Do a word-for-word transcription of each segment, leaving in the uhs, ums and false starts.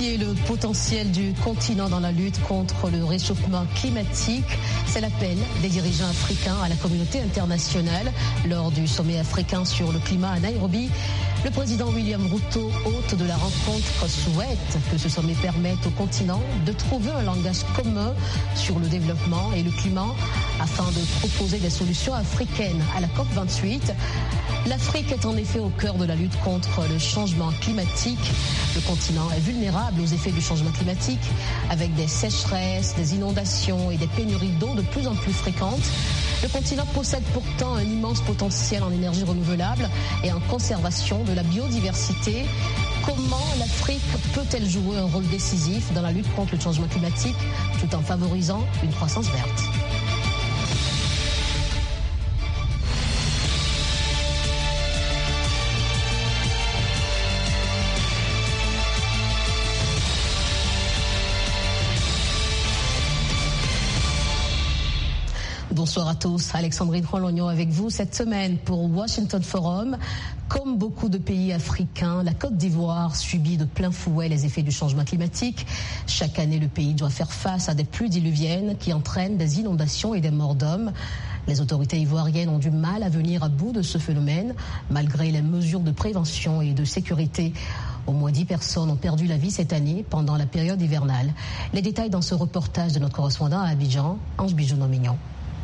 amplifier le potentiel du continent dans la lutte contre le réchauffement climatique. C'est l'appel des dirigeants africains à la communauté internationale lors du sommet africain sur le climat à Nairobi. Le président William Ruto, hôte de la rencontre, souhaite que ce sommet permette au continent de trouver un langage commun sur le développement et le climat afin de proposer des solutions africaines à la COP vingt-huit. L'Afrique est en effet au cœur de la lutte contre le changement climatique. Le continent est vulnérable aux effets du changement climatique avec des sécheresses, des inondations et des pénuries d'eau de plus en plus fréquentes. Le continent possède pourtant un immense potentiel en énergie renouvelable et en conservation de la biodiversité. Comment l'Afrique peut-elle jouer un rôle décisif dans la lutte contre le changement climatique tout en favorisant une croissance verte ? Bonsoir à tous, Alexandrine Rolognon avec vous cette semaine pour Washington Forum. Comme beaucoup de pays africains, la Côte d'Ivoire subit de plein fouet les effets du changement climatique. Chaque année, le pays doit faire face à des pluies diluviennes qui entraînent des inondations et des morts d'hommes. Les autorités ivoiriennes ont du mal à venir à bout de ce phénomène, malgré les mesures de prévention et de sécurité. Au moins dix personnes ont perdu la vie cette année pendant la période hivernale. Les détails dans ce reportage de notre correspondant à Abidjan, Ange Bijou-Nomignon.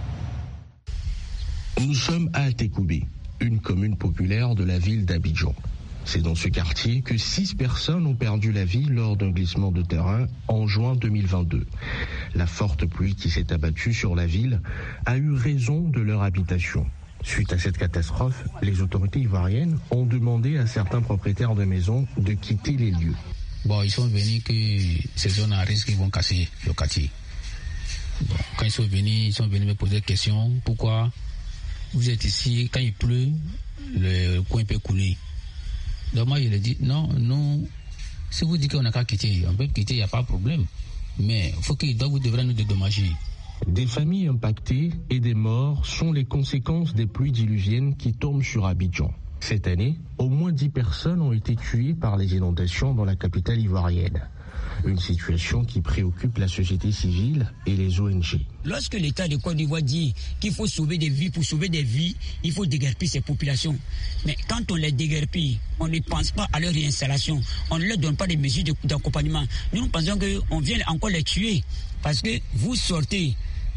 Nous sommes à Altekoubé, une commune populaire de la ville d'Abidjan. C'est dans ce quartier que six personnes ont perdu la vie lors d'un glissement de terrain en juin deux mille vingt-deux. La forte pluie qui s'est abattue sur la ville a eu raison de leur habitation. Suite à cette catastrophe, les autorités ivoiriennes ont demandé à certains propriétaires de maisons de quitter les lieux. Bon, ils sont venus que ces zones à risque vont casser le quartier. Bon, quand ils sont venus, ils sont venus me poser des questions. Pourquoi vous êtes ici, quand il pleut, le coin peut couler. Donc moi, je leur dis, non, non, si vous dites qu'on n'a qu'à quitter, on peut quitter, il n'y a pas de problème. Mais il faut qu'ils doivent, vous devrez nous dédommager. Des familles impactées et des morts sont les conséquences des pluies diluviennes qui tombent sur Abidjan. Cette année, au moins dix personnes ont été tuées par les inondations dans la capitale ivoirienne. Une situation qui préoccupe la société civile et les O N G. Lorsque l'État de Côte d'Ivoire dit qu'il faut sauver des vies, pour sauver des vies, il faut déguerpir ces populations. Mais quand on les déguerpit, on ne pense pas à leur réinstallation. On ne leur donne pas des mesures d'accompagnement. Nous, nous pensons qu'on vient encore les tuer. Parce que vous sortez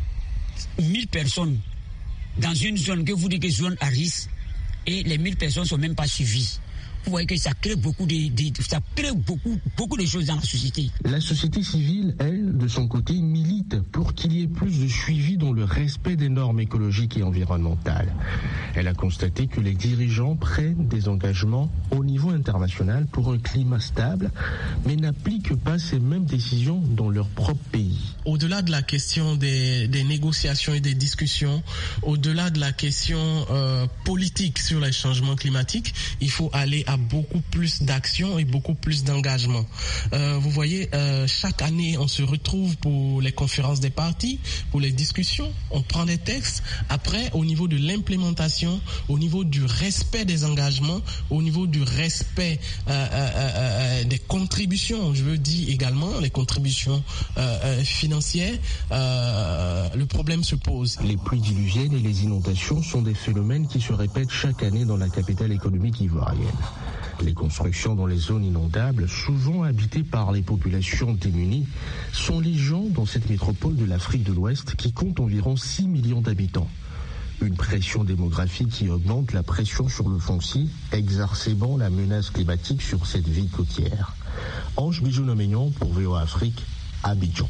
mille personnes dans une zone que vous dites que zone à risque et les mille personnes ne sont même pas suivies. Vous voyez que ça crée beaucoup de, de, ça crée beaucoup, beaucoup de choses dans la société. La société civile, elle, de son côté, milite pour qu'il y ait plus de suivi dans le respect des normes écologiques et environnementales. Elle a constaté que les dirigeants prennent des engagements au niveau international pour un climat stable, mais n'appliquent pas ces mêmes décisions dans leur propre pays. Au-delà de la question des, des négociations et des discussions, au-delà de la question euh, politique sur les changements climatiques, il faut aller à beaucoup plus d'action et beaucoup plus d'engagement. Euh, vous voyez, euh, chaque année, on se retrouve pour les conférences des partis, pour les discussions, on prend des textes. Après, au niveau de l'implémentation, au niveau du respect des engagements, au niveau du respect euh, euh, euh, des contributions, je veux dire également les contributions euh, euh, financières, euh, le problème se pose. Les pluies diluviennes et les inondations sont des phénomènes qui se répètent chaque année dans la capitale économique ivoirienne. Les constructions dans les zones inondables, souvent habitées par les populations démunies, sont légion dans cette métropole de l'Afrique de l'Ouest qui compte environ six millions d'habitants. Une pression démographique qui augmente la pression sur le foncier, exacerbant la menace climatique sur cette ville côtière. Ange Bijou-Nomignon pour V O A Afrique, Abidjan.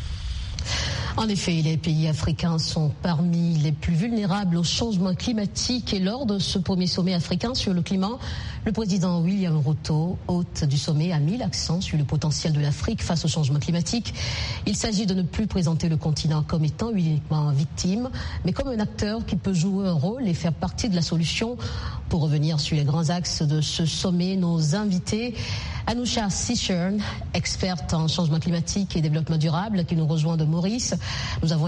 En effet, les pays africains sont parmi les plus vulnérables au changement climatique et lors de ce premier sommet africain sur le climat, le président William Ruto, hôte du sommet, a mis l'accent sur le potentiel de l'Afrique face au changement climatique. Il s'agit de ne plus présenter le continent comme étant uniquement victime, mais comme un acteur qui peut jouer un rôle et faire partie de la solution. Pour revenir sur les grands axes de ce sommet, nos invités, Anousha Sishern, experte en changement climatique et développement durable, qui nous rejoint de Maurice. Nous avons